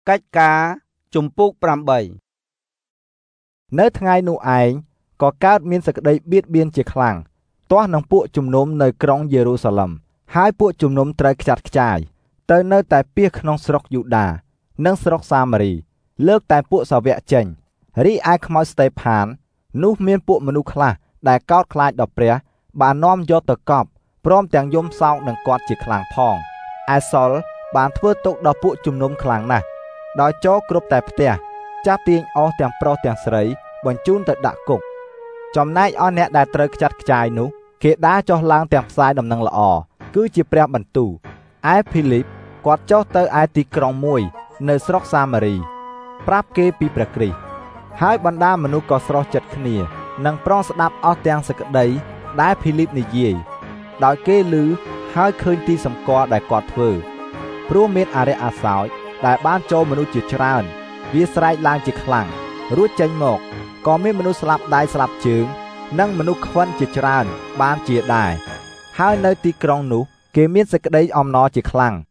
កិច្ចការជំពូក8នៅថ្ងៃនោះឯងក៏កើតមានសេចក្តីបៀតបៀនជាខ្លាំងទាស់នឹងពួកជំនុំនៅក្រុងយេរូសាឡិមហើយពួកជំនុំត្រូវខ្ចាត់ខ្ចាយទៅនៅតែពាសក្នុងស្រុកយូដានិងស្រុកសាមារីលើកតែពួកសាវកចេញរីឯខ្មោចស្តេផាននោះមានពួកមនុស្សខ្លះដែលកោតខ្លាចដល់ព្រះបាននាំយកទៅកប់ព្រមទាំងយំសោកនឹងគាត់ជាខ្លាំងផងឯសុលបានធ្វើទុកដល់ពួកជំនុំខ្លាំងណាស់ដោយចូលគ្រប់តែផ្ទះចាប់ទាញអស់ទាំងប្រុសទាំងស្រីបញ្ជូនទៅដាក់គុកចំណែកអស់អ្នកដែលត្រូវខ្ចាត់ខ្ចាយនោះគេដើរចុះឡើងទាំងផ្សាយដំណឹងល្អគឺជាព្រះបន្ទូលឯភីលីបគាត់ចុះទៅឯទីក្រុងមួយនៅស្រុកសាមារីប្រាប់គេពីព្រះគ្រីស្ទហើយបណ្ដាមនុស្សក៏ស្រស់ចិត្តគ្នានិងប្រងស្ដាប់អស់ទាំងសេចក្តីដែលភីលីបនិយាយដោយគេឮហើយឃើញទីសម្គាល់ដែលគាត់ធ្វើព្រោះមានអរិយអាសោចដែលបានចូលមនុស្សជាច្រើនវាស្រែកឡើងជាខ្លាំងរួចចេញមកក៏មានមនុស្សស្លាប់ដៃស្លាប់ជើងនិងមនុស្សខ្វិនជាច្រើនបានជាដែរហើយនៅទីក្រុងនោះគេមានសេចក្តីអំណរជាខ្លាំង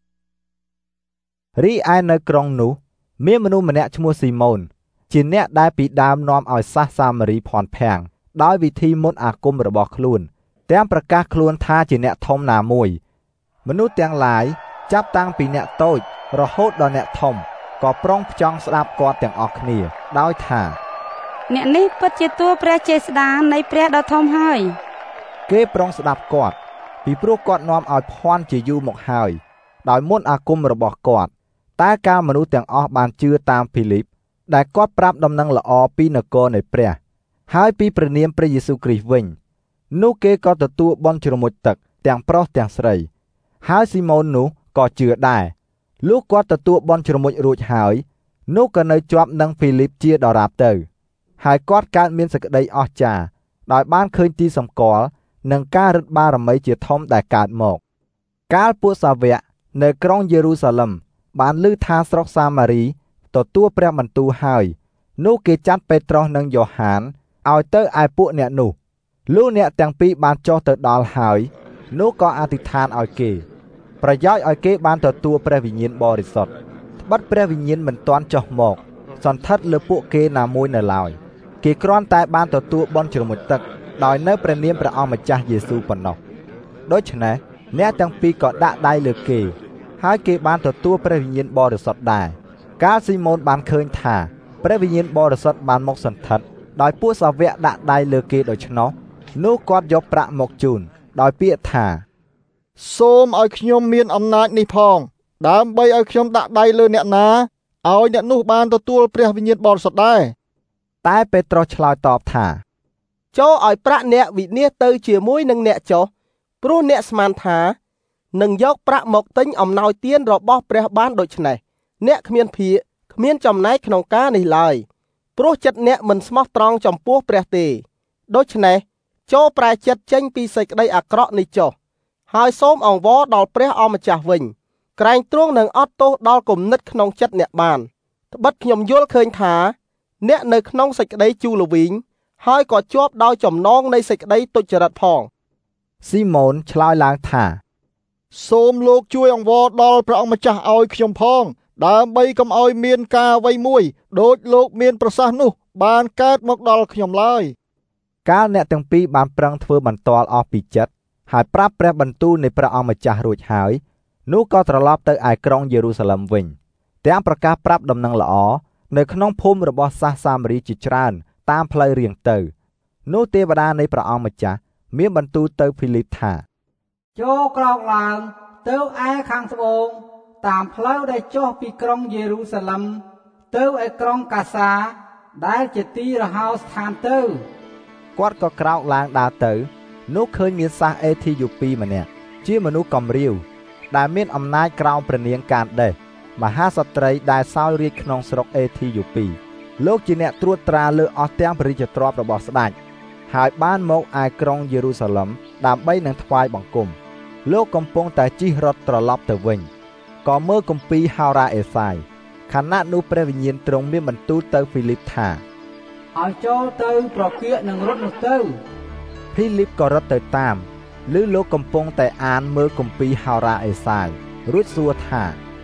រីឯនៅក្រុងនោះមានមនុស្សម្នាក់ឈ្មោះស៊ីម៉ូនជាអ្នកដែលពីដើមនាំឲ្យសះសាមារីភ័ន្តភាំងដោយវិធីមន្តអាគមរបស់ខ្លួនទាំងប្រកាសខ្លួនថាជាអ្នកធំណាមួយមនុស្សទាំងឡាយចាប់តាំងពីអ្នកតូចរហូតដល់អ្នកធំក៏ប្រុងផ្ចង់ស្ដាប់គាត់ទាំងអស់គ្នាដោយថាអ្នកនេះពិតជាតួព្រះចេស្តានៃព្រះដ៏ធំហើយគេប្រុងស្ដាប់គាត់ពីព្រោះគាត់នាំឲ្យភ័ន្តជាយូរមកហើយដោយមន្តអាគមរបស់គាត់តែកាលមនុស្សទាំងអស់បានជឿតាមភីលីបដែលគាត់ប្រាប់ដំណឹងល្អពីនគរនៃព្រះហើយពីព្រះនាមព្រះយេស៊ូវគ្រីស្ទវិញនោះគេក៏ទទួលបន់ជ្រមុជទឹកទាំងប្រុសទាំងស្រីហើយស៊ីម៉ូននោះក៏ជឿដែរលុះគាត់ទទួលបន់ជ្រមុជរួចហើយនោះក៏នៅជាប់នឹងភីលីបជាដរាបទៅហើយគាត់កើតមានសេចក្តីអស្ចារ្យដោយបានឃើញទីសម្គាល់និងការរឹតបារមីជាធំដែលកើតមកកាលពួកសាវកនៅក្រុងយេរូសាឡិមបានឮថាស្រុកសាមារីទទួលព្រះបន្ទូលហើយនោះគេចាត់ពេត្រុសនិងយ៉ូហានឲ្យទៅឯពួកអ្នកនោះលុះអ្នកទាំងពីរបានចុះទៅដល់ហើយនោះក៏អធិដ្ឋានឲ្យគេប្រយោជន៍ឲ្យគេបានទទួលព្រះវិញ្ញាណបរិសុទ្ធត្បិតព្រះវិញ្ញាណមិនទាន់ចុះមកសន្ធិដ្ឋលើពួកគេណាមួយនៅឡើយគេគ្រាន់តែបានទទួលបន់ជ្រមុជទឹកដោយនៅព្រះនាមព្រះអង្គម្ចាស់យេស៊ូវប៉ុណ្ណោះដូច្នេះអ្នកទាំងពីរក៏ដាក់ដៃលើគេហើយគេបានទទួលព្រះវិញ្ញាណបរិសុទ្ធដែរកាលស៊ីម៉ូនបានឃើញថាព្រះវិញ្ញាណបរិសុទ្ធបានមកសន្ធិដ្ឋដោយពួកសាវកដាក់ដៃលើគេដូច្នោះនោះគាត់យកប្រាក់មកជូនដោយពាក្យថាសូមឲ្យខ្ញុំមានអំណាចនេះផងដើម្បីឲ្យខ្ញុំដាក់ដៃលើអ្នកណាឲ្យអ្នកនោះបានទទួលព្រះវិញ្ញាណបរិសុទ្ធដែរតែពេត្រុសឆ្លើយតបថាចូលឲ្យប្រាក់អ្នកវិនាសទៅជាមួយនឹងអ្នកចុះព្រោះអ្នកស្មានថានឹងយកប្រាក់មកទិញអំណោយទានរបស់ព្រះបានដូច្នេះអ្នកគ្មានភាគគ្មានចំណែកក្នុងការនេះឡើយព្រោះចិត្តអ្នកមិនស្មោះត្រង់ចំពោះព្រះទេដូច្នេះចូលប្រែចិត្តចេញពីសេចក្តីអាក្រក់នេះចុះហើយសូមអង្វរដល់ព្រះអម្ចាស់វិញក្រែងទ្រង់នឹងអត់ទោសដល់គំនិតក្នុងចិត្តអ្នកបានត្បិតខ្ញុំយល់ឃើញថាអ្នកនៅក្នុងសេចក្តីជូរល្វីងហើយក៏ជាប់ដោយចំណងនៃសេចក្តីទុច្ចរិតផងស៊ីម៉ូនឆ្លើយឡើងថាសូមលោកជួយអង្វរដល់ព្រះអង្គម្ចាស់ឲ្យខ្ញុំផងដើម្បីកុំឲ្យមានការអ្វីមួយដូចលោកមានប្រសាសន៍នោះបានកើតមកដល់ខ្ញុំឡើយកាលអ្នកទាំងពីរបានប្រឹងធ្វើបន្ទាល់អស់ពីចិត្តហើយប្រាប់ព្រះបន្ទូលនៃព្រះអង្គម្ចាស់រួចហើយនោះក៏ត្រឡប់ទៅឯក្រុងយេរូសាឡិមវិញទាំងប្រកាសប្រាប់ដំណឹងល្អនៅក្នុងភូមិរបស់សាសសាមារីជាច្រើនតាមផ្លូវរៀងទៅនោះទេវតានៃព្រះអង្គម្ចាស់មានបន្ទូលទៅភីលីបថាចូលក្រោកឡើងទៅឯខាងត្បូងតាមផ្លូវដែលចុះពីក្រុងយេរូសាឡិមទៅឯក្រុងកាសាដែលជាទីរហោស្ថានទៅគាត់ក៏ក្រោកឡើងដើរទៅនោះឃើញមានសាសអេធីយ៉ូពីម្នាក់ជាមនុស្សកំរាវដែលមានអំណាចក្រោមព្រះនាងកានដេសមហាក្សត្រីដែលសោយរាជ្យក្នុងស្រុកអេធីយ៉ូពីលោកជាអ្នកត្រួតត្រាលើអស់ទាំងព្រះរាជទ្រព្យរបស់ស្ដេចហើយបានមកឯក្រុងយេរូសាឡិមដើម្បីនឹងថ្វាយបង្គំលោកកំពុងតែជិះរថត្រឡប់ទៅវិញក៏មើលគម្ពីរហោរាអេសាយខណៈនោះព្រះវិញ្ញាណទ្រង់មានបន្ទូលទៅហ្វីលីបថាឲ្យចូលទៅប្រគៀកនឹងរថនោះទៅភីលីបក៏រត់ទៅតាមឮលោកកំពុងតែអានមើលគម្ពីរហោរាអេសាយរួចសួរថា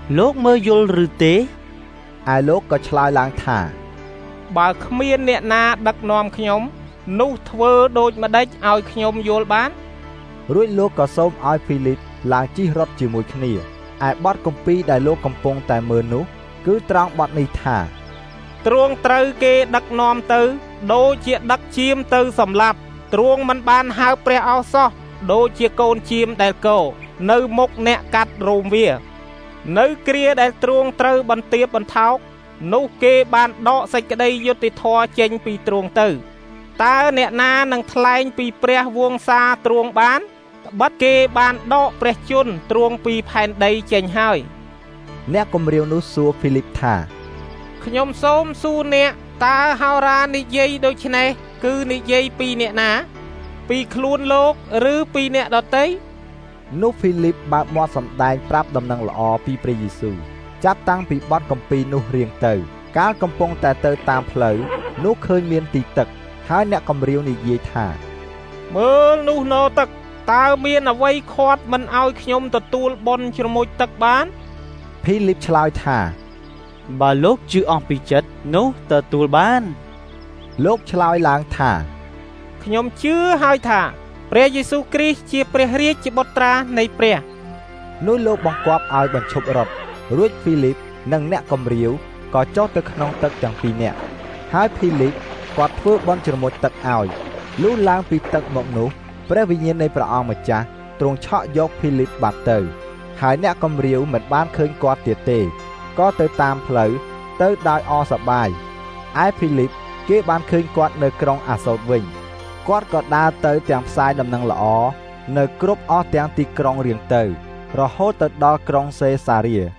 លោកមើលយល់ឬទេឯលោកក៏ឆ្លើយឡើងថាបើគ្មានអ្នកណាដឹកនាំខ្ញុំនោះធ្វើដូចម្ដេចឲ្យខ្ញុំយល់បានរួចលោកក៏សូមឲ្យភីលីបឡើងជិះរត់ជាមួយគ្នាឯបទគម្ពីរដែលលោកកំពុងតែមើលនោះគឺត្រង់បទនេះថាទ្រង់ត្រូវគេដឹកនាំទៅដូចជាដឹកជៀមទៅសម្លាប់ទ្រង់មិនបានហៅព្រះឱសោះដូចជាកូនជៀមដែលកោនៅមុខអ្នកកាត់រោមវានៅគ្រាដែលទ្រង់ត្រូវបន្ទាបបន្ថោកនោះគេបានដកសេចក្តីយុត្តិធម៌ចេញពីទ្រង់ទៅតើអ្នកណានឹងថ្លែងពីព្រះវង្សាទ្រង់បានត្បិតគេបានដកព្រះជន្មទ្រង់ពីផែនដីចេញហើយអ្នកគំរាមនោះសួរភីលីបថាខ្ញុំសូមសួរអ្នកតើហោរានិយាយដូច្នេះគឺនិយាយពីអ្នកណាពីខ្លួនលោកឬពីអ្នកដទៃនោះភីលីបបើកមាត់សម្ដែងប្រាប់ដំណឹងល្អពីព្រះយេស៊ូវចាប់តាំងពីបទគម្ពីរនោះរៀងទៅកាលកំពុងតែទៅតាមផ្លូវនោះឃើញមានទីទឹកហើយអ្នកគំរាមនិយាយថាមើលនោះនៅទឹកតើមានអ្វីខាត់មិនឲ្យខ្ញុំទទួលបុណ្យជ្រមុជទឹកបានភីលីបឆ្លើយថាបើលោកជឿអស់ពីចិត្តនោះទទួលបានលោកឆ្លើយឡើងថាខ្ញុំជឿហើយថាព្រះយេស៊ូវគ្រីស្ទជាព្រះរាជបុត្រានៃព្រះនោះលោកបង្គាប់ឲ្យបញ្ឈប់រត់រួចភីលីបនិងអ្នកគំរាវក៏ចុះទៅក្នុងទឹកទាំងពីរនាក់ហើយភីលីបគាត់ធ្វើបុណ្យជ្រមុជទឹកឲ្យលុះឡើងពីទឹកមកនោះព្រះវិញ្ញាណនៃព្រះអង្គម្ចាស់ទ្រង់ឆក់យកភីលីបបាត់ទៅហើយអ្នកគំរាវមិនបានឃើញគាត់ទៀតទេក៏ទៅតាមផ្លូវទៅដោយអសប្បាយឯភីលីបគេបានឃើញគាត់នៅក្រុងអាសូតវិញគាត់ក៏ដើរទៅទាំងផ្សាយដំណឹងល្អនៅគ្រប់អស់ទាំងទីក្រុងរៀងទៅរហូតទៅដល់ក្រុងសេសារា